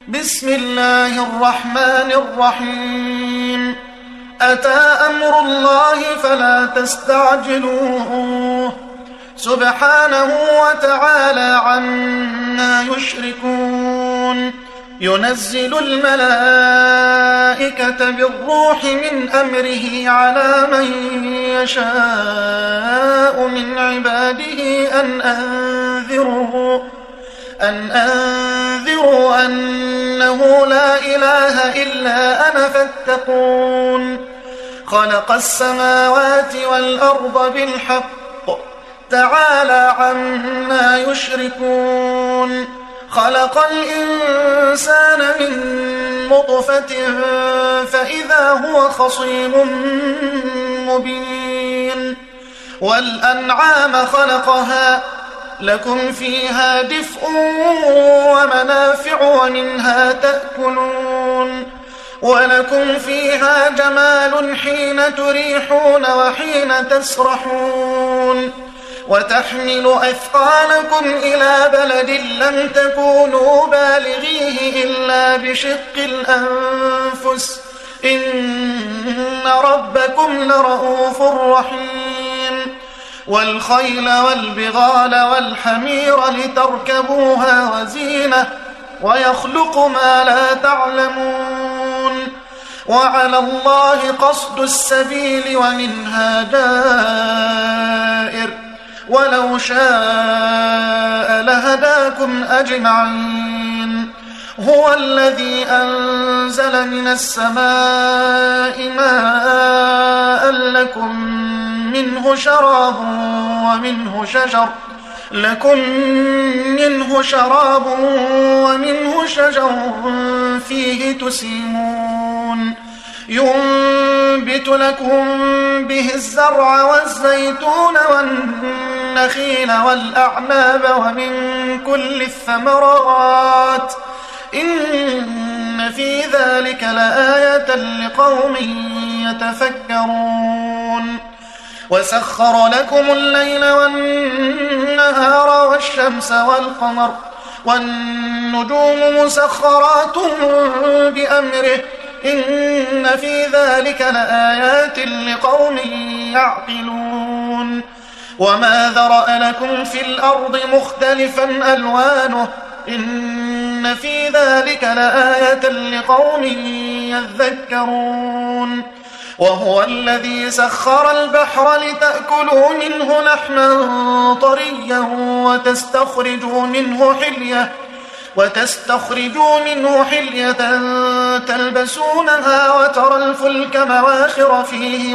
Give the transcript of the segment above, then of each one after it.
بسم الله الرحمن الرحيم. أتى أمر الله فلا تستعجلوه سبحانه وتعالى عما يشركون. ينزل الملائكة بالروح من أمره على من يشاء من عباده أن أنذروا أنه لا إله إلا أنا فاتقون. خلق السماوات والأرض بالحق تعالى عما يشركون. خلق الإنسان من نطفة فإذا هو خصيم مبين. والأنعام خلقها لكم فيها دفء ومنافع ومنها تأكلون. ولكم فيها جمال حين تريحون وحين تسرحون. وتحمل أثقالكم إلى بلد لم تكونوا بالغيه إلا بشق الأنفس إن ربكم لرؤوف رحيم. والخيل والبغال والحمير لتركبوها وزينة ويخلق ما لا تعلمون. وعلى الله قصد السبيل ومنها دائر ولو شاء لهداكم أجمعين. هو الذي أنزل من السماء ماء لكم منه شراب ومنه شجر فيه تسيمون. ينبت لكم به الزرع والزيتون والنخيل والأعناب ومن كل الثمرات إن في ذلك لآية لقوم يتفكرون. وسخر لكم الليل والنهار والشمس والقمر والنجوم مسخرات بأمره إن في ذلك لآيات لقوم يعقلون. وما ذرأ لكم في الأرض مختلفا ألوانه إن في ذلك لآية لقوم يذكرون. وهو الذي سخر البحر لتأكلوا منه لحما طريا وتستخرجوا منه حلية تلبسونها وترى الفلك مواخر فيه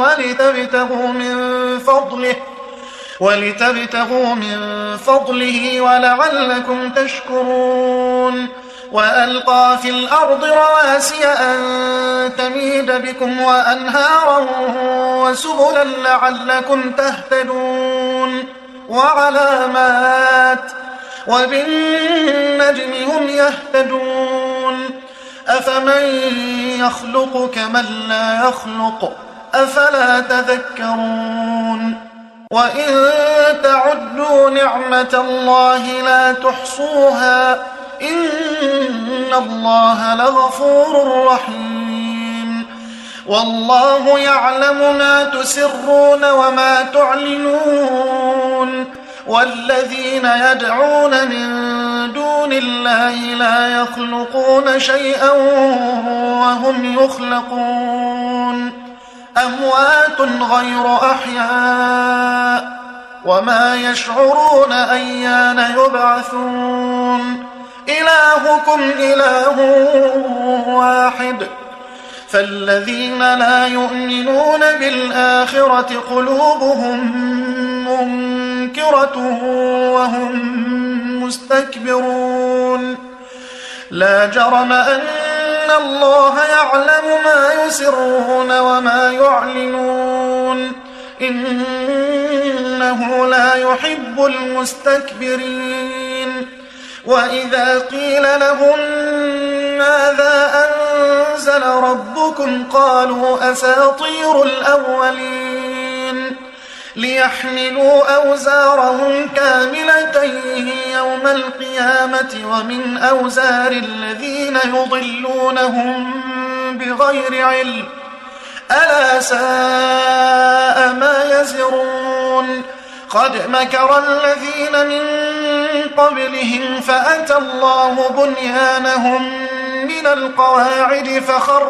ولتبتغوا من فضله ولعلكم تشكرون. وألقى في الأرض رواسي أن تميد بكم وأنهارا وسبلا لعلكم تهتدون. وعلامات وبالنجم هم يهتدون. أفمن يخلق كمن لا يخلق أفلا تذكرون. وإن تعدوا نعمة الله لا تحصوها إن الله لغفور رحيم. والله يعلم ما تسرون وما تعلنون. والذين يدعون من دون الله لا يخلقون شيئا وهم يخلقون. أموات غير أحياء وما يشعرون أيان يبعثون. إلهكم إله واحد فالذين لا يؤمنون بالآخرة قلوبهم منكرة وهم مستكبرون. لا جرم أن الله يعلم ما يسرون وما يعلنون إنه لا يحب المستكبرين. وإذا قيل لهم ماذا أنزل ربكم قالوا أساطير الأولين. ليحملوا أوزارهم كاملة يوم القيامة ومن أوزار الذين يضلونهم بغير علم ألا ساء ما يزرون قد مكر الذين من قبلهم فأتى الله بنيانهم من القواعد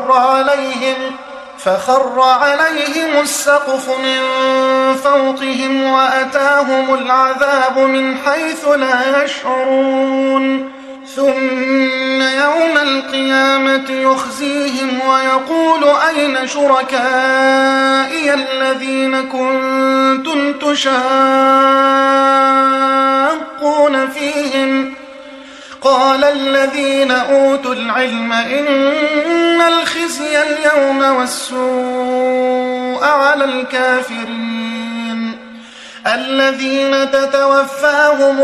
فخر عليهم السقف من فوقهم وأتاهم العذاب من حيث لا يشعرون ثم يوم القيامة يخزيهم ويقول أين شركائي الذين كنتم تشاقون فيهم قال الذين أوتوا العلم إن الخزي اليوم والسوء على الكافرين الذين تتوفاهم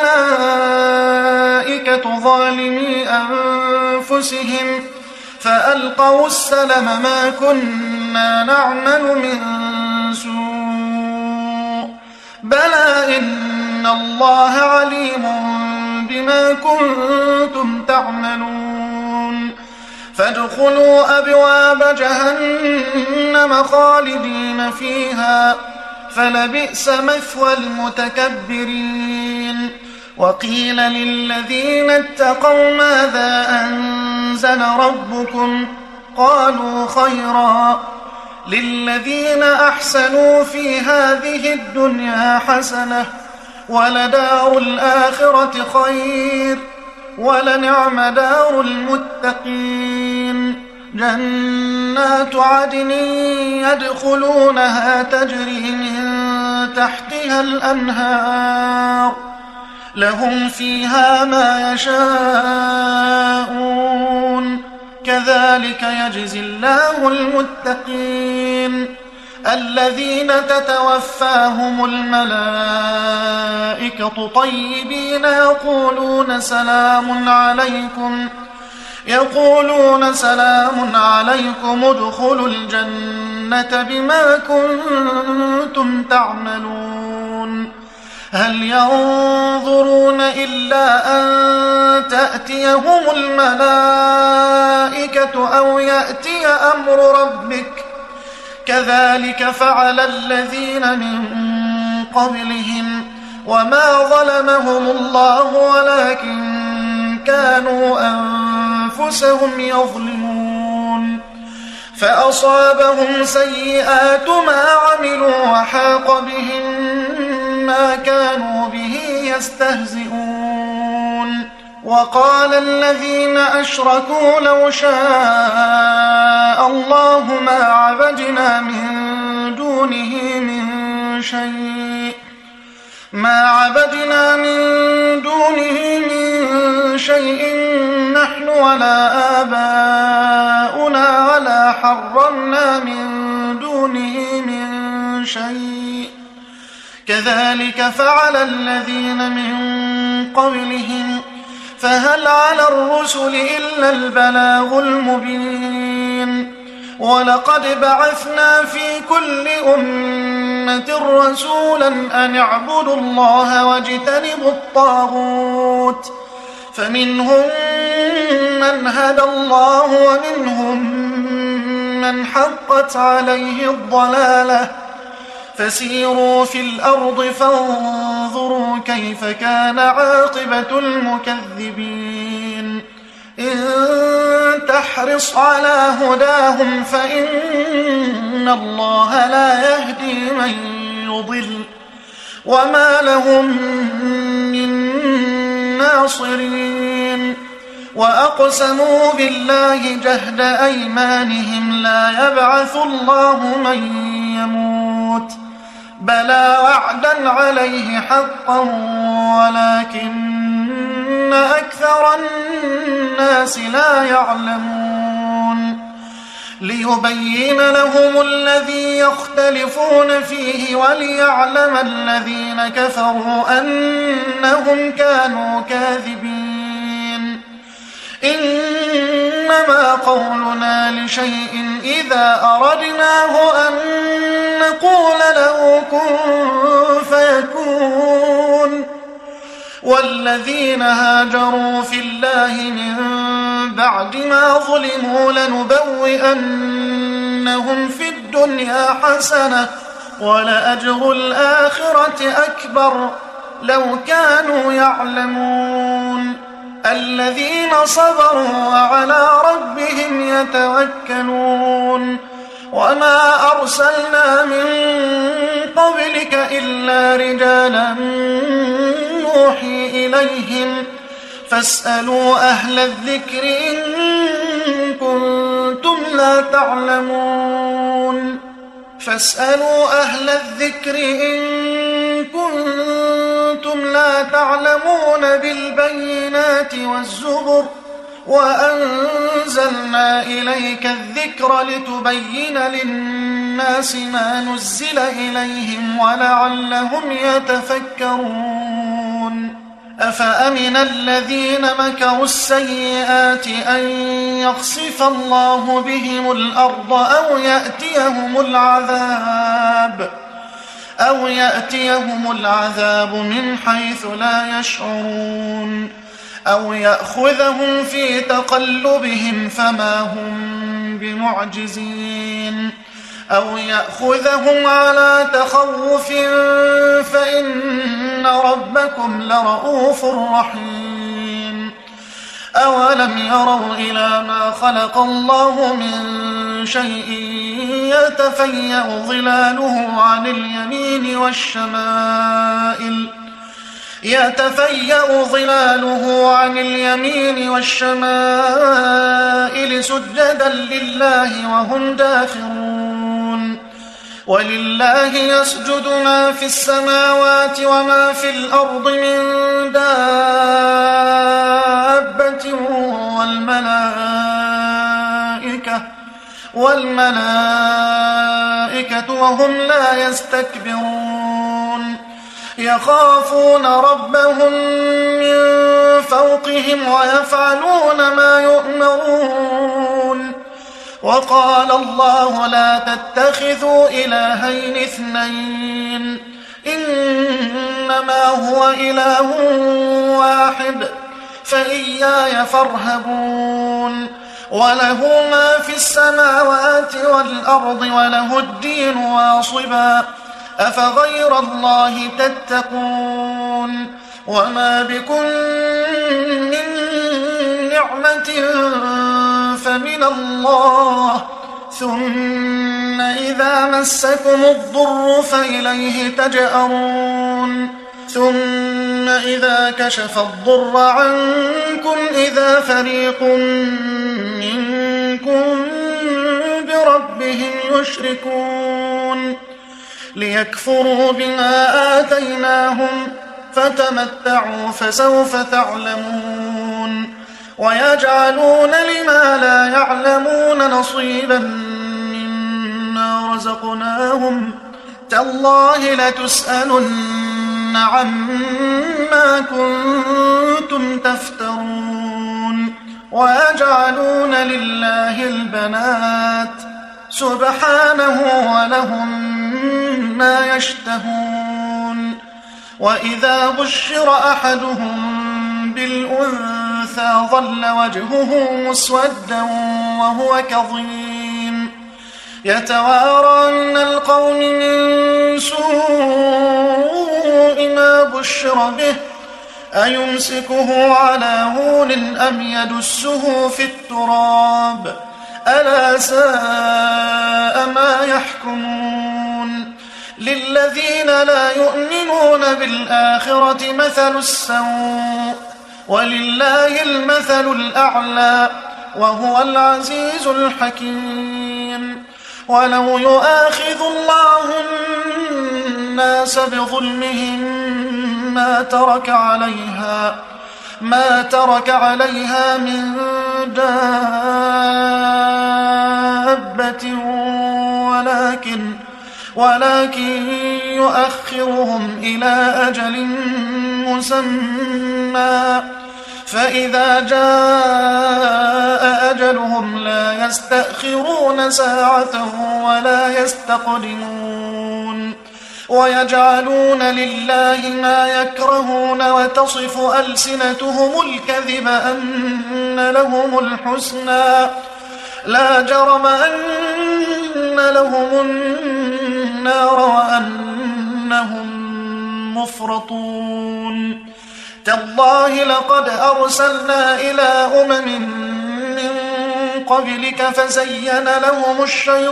الملائكة ظالمي أنفسهم فألقوا السلم ما كنا نعمل من سوء بلى إن الله عليم بما كنتم تعملون فادخلوا أبواب جهنم خالدين فيها فلبئس مثوى المتكبرين وقيل للذين اتقوا ماذا أنزل ربكم قالوا خيرا للذين أحسنوا في هذه الدنيا حسنة ولدار الآخرة خير ولنعم دار المتقين جنات عدن يدخلونها تجري من تحتها الأنهار لهم فيها ما يشاءون كذلك يجزي الله المتقين الذين تتوفاهم الملائكة طيبين يقولون سلام عليكم ادخلوا الجنة بما كنتم تعملون هل ينظرون إلا أن تأتيهم الملائكة أو يأتي أمر ربك كذلك فعل الذين من قبلهم وما ظلمهم الله ولكن كانوا أنفسهم يظلمون فأصابهم سيئات ما عملوا وحاق بهم ما كانوا به يستهزئون وقال الذين أشركوا لو شاء الله ما عبدنا من دونه من شيء نحن ولا آباؤنا ولا حرمنا من دونه من شيء كذلك فعل الذين من قبلهم فهل على الرسل إلا البلاغ المبين ولقد بعثنا في كل أمة رسولا أن اعبدوا الله واجتنبوا الطاغوت فمنهم من هدى الله ومنهم من حقت عليه الضلالة فسيروا في الأرض فانظروا كيف كان عاقبة المكذبين إن تحرص على هداهم فإن الله لا يهدي من يضل وما لهم من ناصرين وأقسموا بالله جهد أيمانهم لا يبعث الله من يموت بلى وعدا عليه حقا ولكن أكثر الناس لا يعلمون ليبين لهم الذي يختلفون فيه وليعلم الذين كفروا أنهم كانوا كاذبين إنما قولنا لشيء إذا أردناه أن نقول له كن فيكون. والذين هاجروا في الله من بعد ما ظلموا لنبوئنهم في الدنيا حسنة ولأجر الآخرة أكبر لو كانوا يعلمون. الذين صبروا وعلى ربهم يتوكلون. وما أرسلنا من قبلك إلا رجالا نوحي إليهم فاسألوا أهل الذكر إن كنتم لا تعلمون. فاسألوا أهل الذكر إن كنتم لا تعلمون بالبينات والزبر وأنزلنا إليك الذكر لتبين للناس ما نزل إليهم ولعلهم يتفكرون. أفأمن الذين مكروا السيئات أن يخسف الله بهم الأرض أو يأتيهم العذاب من حيث لا يشعرون أو يأخذهم في تقلبهم فما هم بمعجزين أو يأخذهم على تخوف فإن ربكم لرؤوف رحيم. أولم يروا إلى ما خلق الله من شيء يتفيأ ظلاله عن اليمين والشمائل سجدا لله وهم داخرون. ولله يسجد ما في السماوات وما في الأرض من دابة والملائكة وهم لا يستكبرون. يخافون ربهم من فوقهم ويفعلون ما يؤمرون. وقال الله لا تتخذوا إلهين اثنين إنما هو إله واحد فإياي فارهبون. وله ما في السماوات والأرض وله الدين واصبا أفغير الله تتقون. وما بكم من نعمة فمن الله ثم إذا مسكم الضر فإليه تجأرون. ثم إذا كشف الضر عنكم إذا فريق منكم بربهم يشركون. ليكفروا بما آتيناهم فتمتعوا فسوف تعلمون. ويجعلون لما لا يعلمون نصيبا مما رزقناهم تالله لتسألن عما كنتم تفترون. ويجعلون لله البنات سبحانه ولهم ما يشتهون. وإذا بشر أحدهم بالأنثى ظل وجهه مسودا وهو كظيم يتوارى من القوم من سوء ما بشر به أيمسكه على هون أم يدسه في التراب ألا ساء ما يحكمون. للذين لا يؤمنون بالآخرة مثل السوء ولله المثل الأعلى وهو العزيز الحكيم. ولو يؤاخذ الله الناس بظلمهم ما ترك عليها من دابة ولكن يؤخرهم إلى أجل مسمى فإذا جاء أجل أجلهم لا يستأخرون ساعة ولا يستقدمون ويجعلون لله ما يكرهون وتصف ألسنتهم الكذب أن لهم الحسنى لا جرم أن لهم النار وأنهم مفرطون تالله لقد أرسلنا إلى أمم من قبلك فزين لهم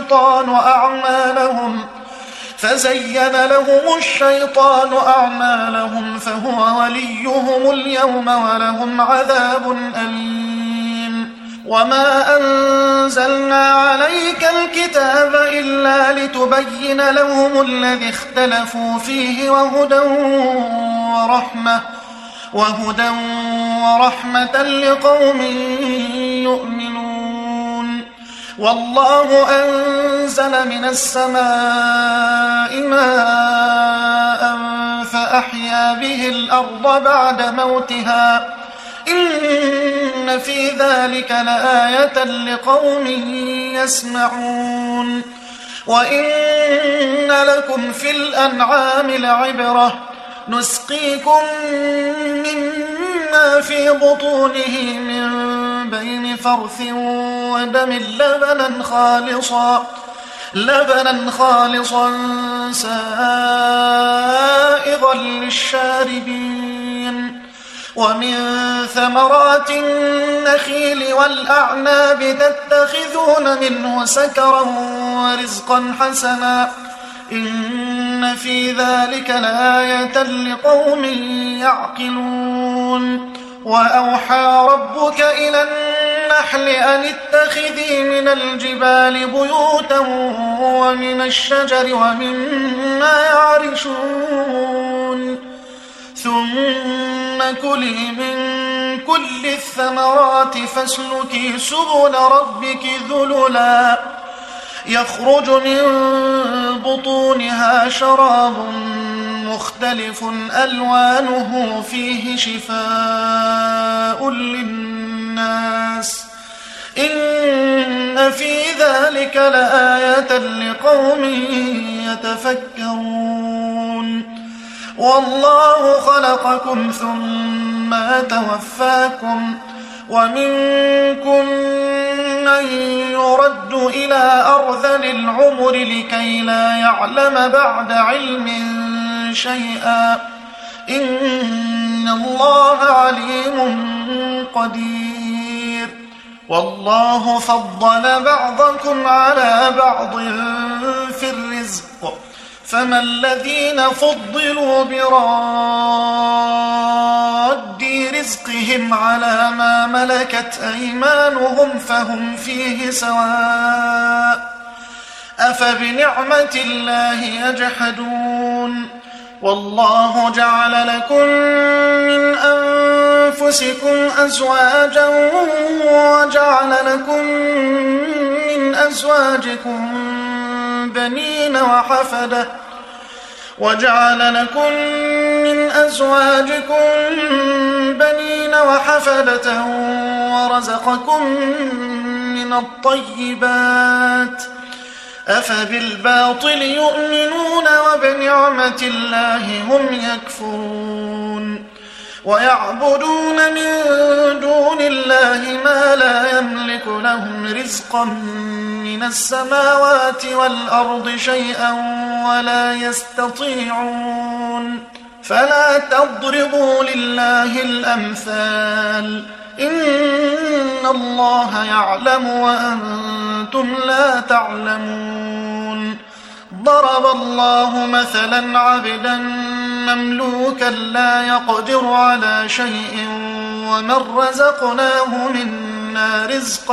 الشيطان أعمالهم فهو وليهم اليوم ولهم عذاب أليم وما أنزلنا عليك الكتاب إلا لتبين لهم الذي اختلفوا فيه وهدى ورحمة لقوم يؤمنون والله أنزل من السماء ماء فأحيا به الأرض بعد موتها إن في ذلك لآية لقوم يسمعون وإن لكم في الأنعام لعبرة نسقيكم مما في بطونه من بين فرث ودم لبنا خالصا سائغا للشاربين ومن ثمرات النخيل والأعناب تتخذون منه سكرا ورزقا حسنا إن في ذلك لآية لقوم يعقلون وأوحى ربك إلى النحل أن اتخذي من الجبال بيوتا ومن الشجر ومما يعرشون ثم كلي من كل الثمرات فاسلكي سبل ربك ذللا يخرج من بطونها شراب مختلف ألوانه فيه شفاء للناس إن في ذلك لآية لقوم يتفكرون والله خلقكم ثم توفاكم ومنكم من يرد إلى أرذل العمر لكي لا يعلم بعد علم شيئا إن الله عليم قدير والله فضل بعضكم على بعض في الرزق فما الذين فضلوا براد رزقهم على ما ملكت أيمانهم فهم فيه سواء أفبنعمة الله يجحدون والله جعل لكم من أنفسكم أزواجا وجعل لكم من أزواجكم بنين وحفدة ورزقكم من الطيبات أفبالباطل يؤمنون وبنعمة الله هم يكفرون ويعبدون من دون الله ما لا يملك لهم رزقا من السماوات والأرض شيئا ولا يستطيعون فلا تضربوا لله الأمثال إن الله يعلم وأنتم لا تعلمون ضرب الله مثلا عبدا مملوكا لا يقدر على شيء ومن رزقناه منا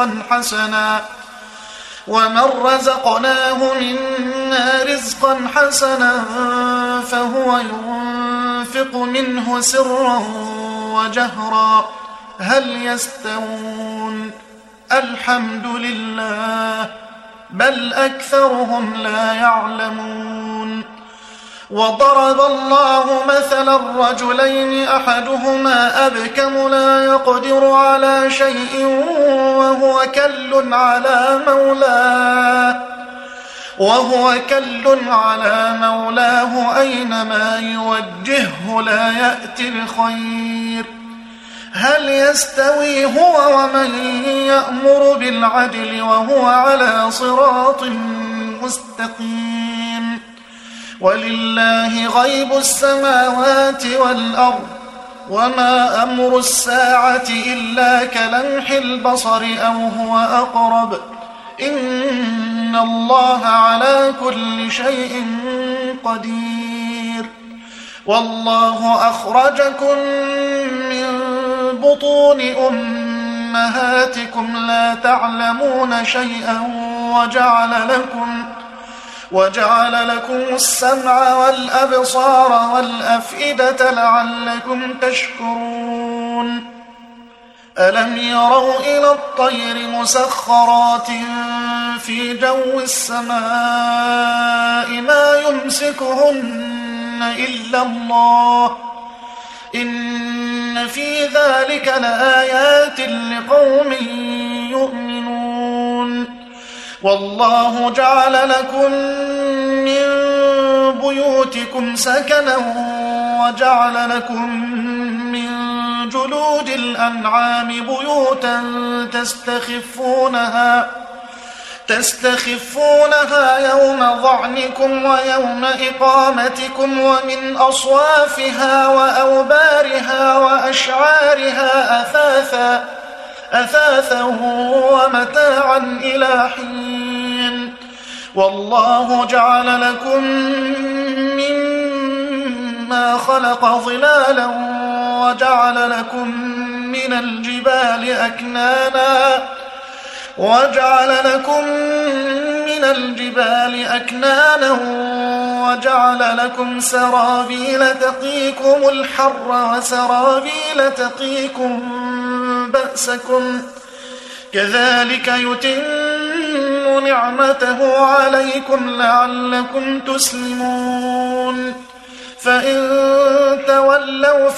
رزقا حسنا فهو ينفق منه سرا وجهرا هل يستوون الحمد لله بل أكثرهم لا يعلمون وضرب الله مثلا رجلين أحدهما أبكم لا يقدر على شيء وهو وهو كل على مولاه أينما يوجهه لا يأتي بخير. هل يستوي هو ومن يأمر بالعدل وهو على صراط مستقيم؟ ولله غيب السماوات والأرض وما أمر الساعة إلا كلمح البصر أو هو أقرب إن الله على كل شيء قدير. والله أخرجكم من بطون أمهاتكم لا تعلمون شيئا وجعل لكم السمع والأبصار والأفئدة لعلكم تشكرون. ألم يروا إلى الطير مسخرات في جو السماء ما يمسكهن إلا الله إن في ذلك لآيات لقوم يؤمنون. والله جعل لكم من بيوتكم سكنا وجعل لكم من جلود الأنعام بيوتا تستخفونها يوم ظعنكم ويوم إقامتكم ومن أصوافها وأوبارها وأشعارها أثاثا ومتاعا إلى حين. والله جعل لكم مما خلق ظلالا وجعل لكم من الجبال أكنانا وجعل لكم سرابيل تقيكم الحر وسرابيل تقيكم بأسكم كذلك يتم نعمته عليكم لعلكم تسلمون. فإن تولوا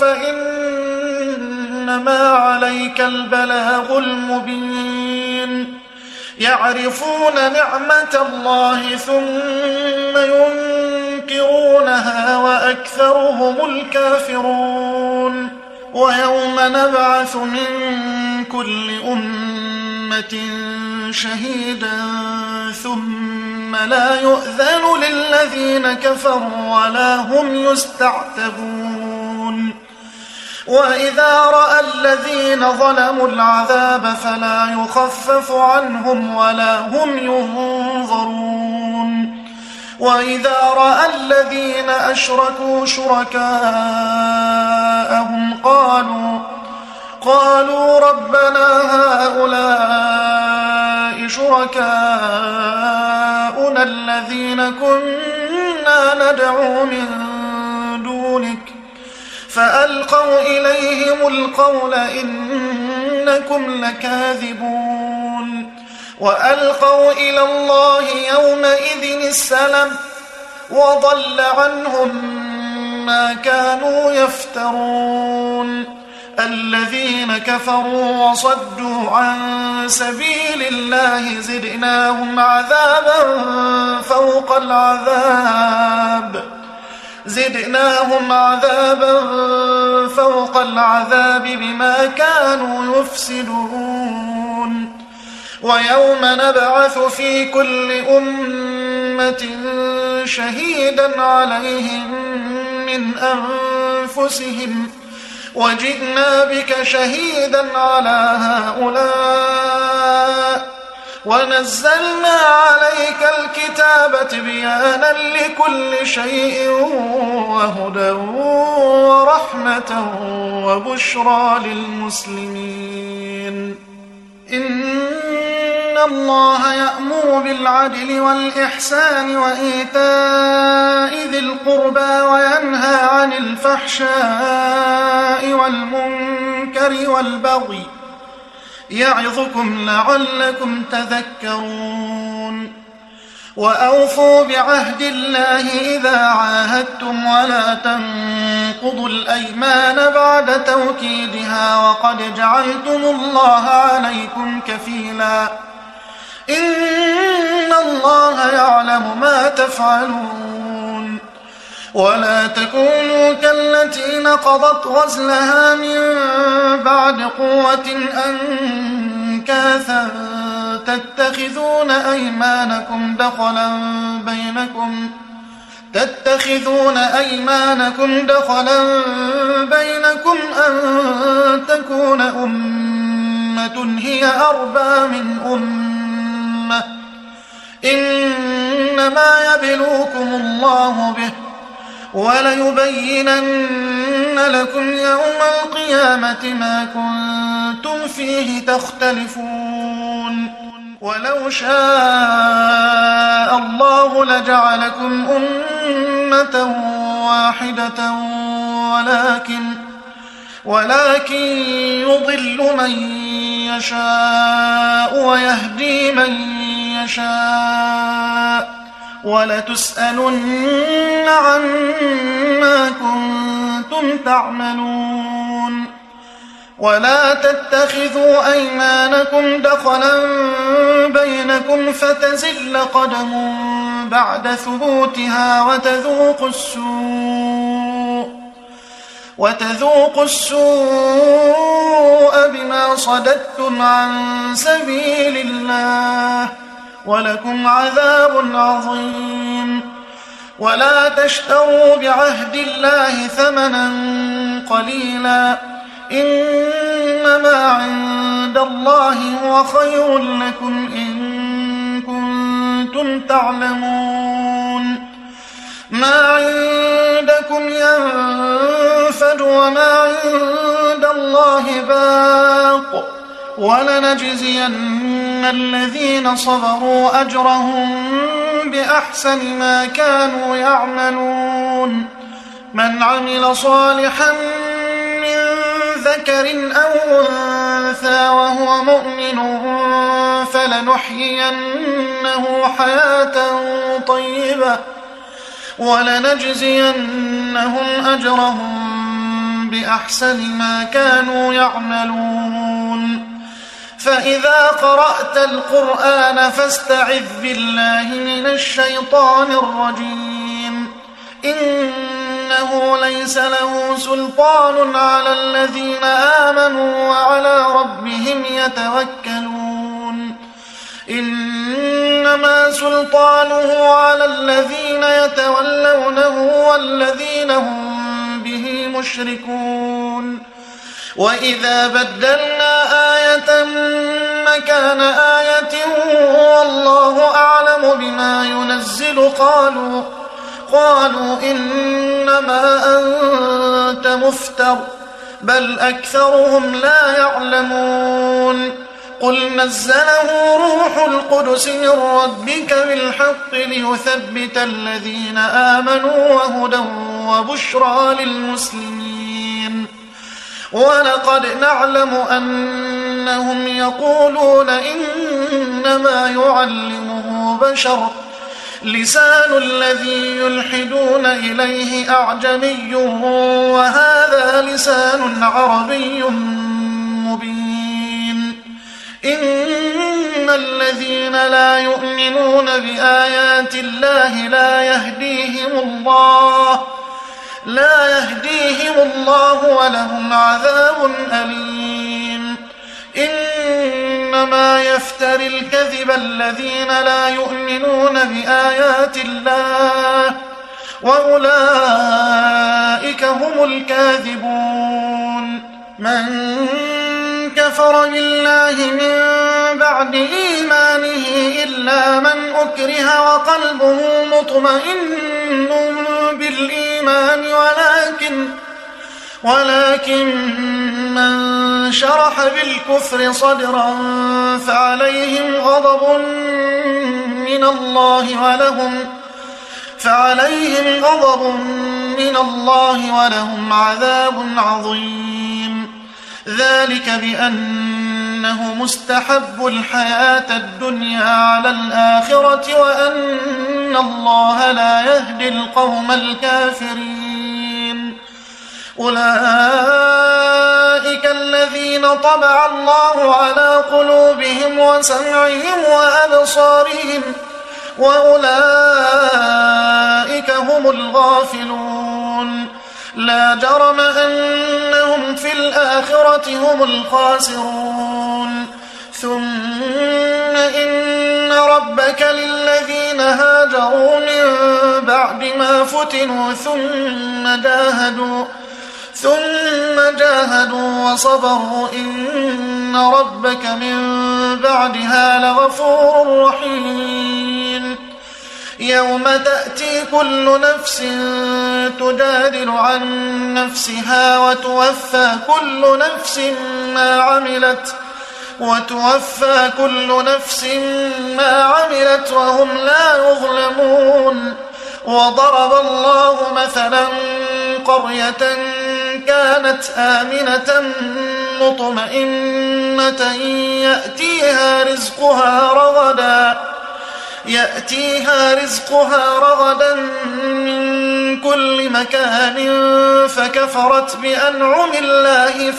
فإنما عليك البلاغ المبين. يعرفون نعمة الله ثم ينكرونها وأكثرهم الكافرون. ويوم نبعث من كل أمة شهيدا ثم لا يؤذن للذين كفروا ولا هم يستعتبون. وإذا رأى الذين ظلموا العذاب فلا يخفف عنهم ولا هم ينظرون. وإذا رأى الذين أشركوا شركاءهم قالوا ربنا هؤلاء شركاؤنا الذين كنا ندعو من دونك فألقوا إليهم القول إنكم لكاذبون. وألقوا إلى الله يومئذ السلم وضل عنهم ما كانوا يفترون. الذين كفروا وصدوا عن سبيل الله زدناهم عذابا فوق العذاب بما كانوا يفسدون. ويوم نبعث في كل أمة شهيدا عليهم من أنفسهم وجئنا بك شهيدا على هؤلاء ونزلنا عليك الكتاب تبيانا لكل شيء وهدى ورحمة وبشرى للمسلمين. إن الله يأمر بالعدل والإحسان وإيتاء ذي القربى وينهى عن الفحشاء والمنكر والبغي يعظكم لعلكم تذكرون. وأوفوا بعهد الله إذا عاهدتم ولا تنقضوا الأيمان بعد توكيدها وقد جعلتم الله عليكم كفيلا إن الله يعلم ما تفعلون ولا تكونوا كالتي نقضت غزلها من بعد قوة أنكاثا تتخذون أيمانكم دخلا بينكم أن تكون أمة هي أربى من أمة إنما يبلوكم الله به وليبينن لكم يوم القيامة ما كنتم فيه تختلفون ولو شاء الله لجعلكم أمة واحدة ولكن يضل من يشاء ويهدي من يشاء ولتسألن عما كنتم تعملون ولا تتخذوا أيمانكم دخلا بينكم فتزل قدم بعد ثبوتها وتذوقوا السوء بما صددتم عن سبيل الله ولكم عذاب عظيم ولا تشتروا بعهد الله ثمنا قليلا إنما عند الله هو خير لكم إن كنتم تعلمون ما عندكم ينفد وما عند الله باق ولنجزين الذين صبروا أجرهم بأحسن ما كانوا يعملون من عمل صالحا من ذكر أو أنثى وهو مؤمن فلنحيينه حياة طيبة ولنجزينهم أجرهم بأحسن ما كانوا يعملون فإذا قرأت القرآن فاستعذ بالله من الشيطان الرجيم إنه ليس له سلطان على الذين آمنوا وعلى ربهم يتوكلون إنما سلطانه على الذين يتولونه والذين هم به مشركون وإذا بدلنا آية مكان آية والله أعلم بما ينزل قالوا إنما أنت مفتر بل أكثرهم لا يعلمون قل نزله روح القدس من ربك بالحق ليثبت الذين آمنوا وهدى وبشرى للمسلمين ولقد نعلم أنهم يقولون إنما يعلمه بشر لسان الذي يلحدون إليه أعجمي وهذا لسان عربي مبين إن الذين لا يؤمنون بآيات الله لا يهديهم الله ولهم عذاب أليم إنما يفتري الكذب الذين لا يؤمنون بآيات الله وأولئك هم الكاذبون من كفر بالله من بعد إيمانه إلا من أكره وقلبه مطمئن بالإيمان ولكن من شرح بالكفر صدرا فعليهم غضب من الله ولهم عذاب عظيم ذلك بأن أنه مستحب الحياة الدنيا على الآخرة وأن الله لا يهدي القوم الكافرين. أولئك الذين طبع الله على قلوبهم وسمعهم وأبصارهم وأولئك هم الغافلون. لا جرم أنهم في الآخرة هم الخاسرون. ثم إن ربك للذين هاجروا من بعد ما فتنوا ثم جاهدوا وصبروا إن ربك من بعدها لغفور رحيم. يوم تأتي كل نفس تجادل عن نفسها وتوفى كل نفس ما عملت وهم لا يظلمون. وضرب الله مثلا قرية كانت آمنة مطمئنة يأتيها رزقها رغدا من كل مكان فكفرت بأنعم الله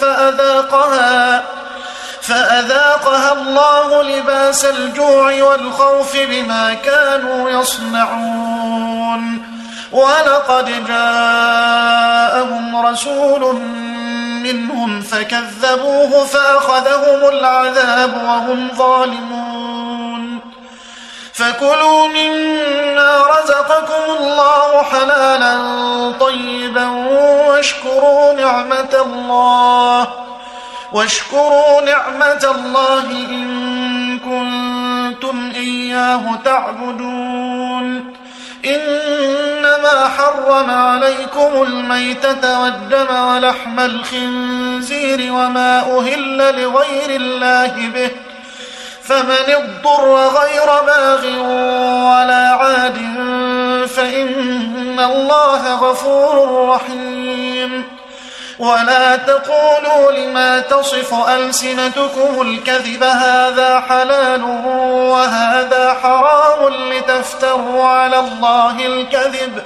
فأذاقها الله لباس الجوع والخوف بما كانوا يصنعون. ولقد جاءهم رسول منهم فكذبوه فأخذهم العذاب وهم ظالمون. فكلوا مما رزقكم الله حلالا طيبا واشكروا نعمة الله إن كنتم إياه تعبدون. إنما حرم عليكم الميتة والدم ولحم الخنزير وما أهل لغير الله به، فمن اضطر غير باغ ولا عاد فإن الله غفور رحيم. ولا تقولوا لما تصف ألسنتكم الكذب هذا حلال وهذا حرام لتفتروا على الله الكذب.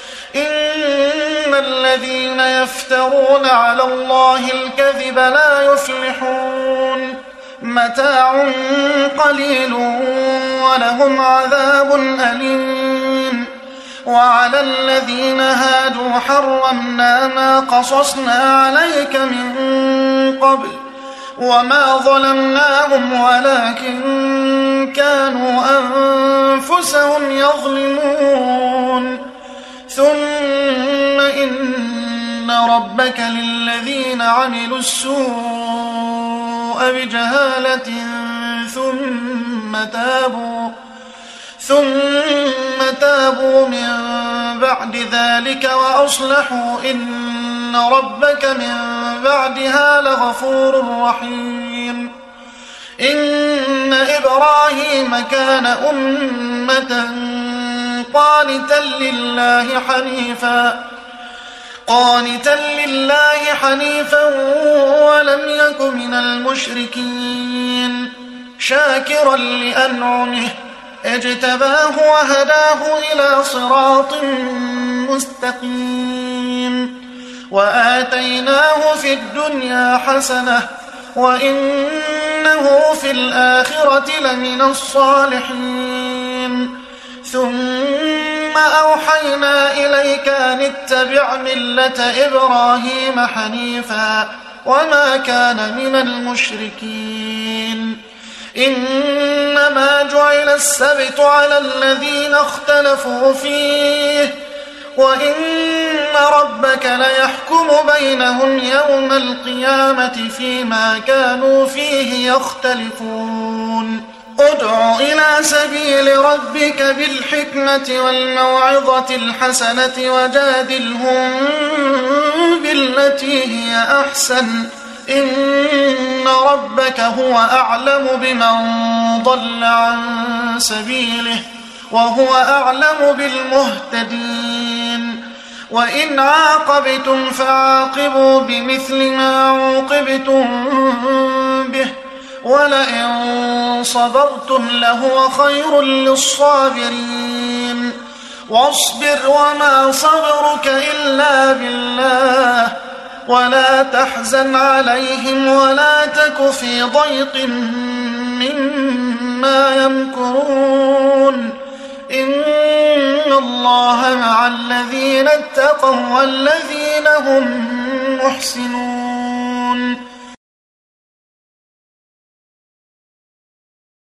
إن الذين يفترون على الله الكذب لا يفلحون. متاع قليل ولهم عذاب أليم. وعلى الذين هادوا حرمنا ما قصصنا عليك من قبل وما ظلمناهم ولكن كانوا أنفسهم يظلمون. ثم إن ربك للذين عملوا السوء بجهالة ثم تابوا من بعد ذلك وأصلحوا إن ربك من بعدها لغفور رحيم. إن إبراهيم كان أمة قانتا لله حنيفا ولم يك من المشركين. شاكرا لأنعمه اجتباه وهداه إلى صراط مستقيم. وآتيناه في الدنيا حسنة وإنه في الآخرة لمن الصالحين. ثم أوحينا إليك أن اتبع ملة إبراهيم حنيفا وما كان من المشركين. إنما جعل السبت على الذين اختلفوا فيه وإن ربك ليحكم بينهم يوم القيامة فيما كانوا فيه يختلفون. ادع إلى سبيل ربك بالحكمة والموعظة الحسنة وجادلهم بالتي هي أحسن إن ربك هو أعلم بمن ضل عن سبيله وهو أعلم بالمهتدين. وإن عاقبتم فعاقبوا بمثل ما عوقبتم به ولئن صبرتم لهو خير للصابرين واصبر وما صبرك إلا بالله ولا تحزن عليهم ولا تك في ضيق مما يمكرون إن الله مع الذين اتقوا والذين هم محسنون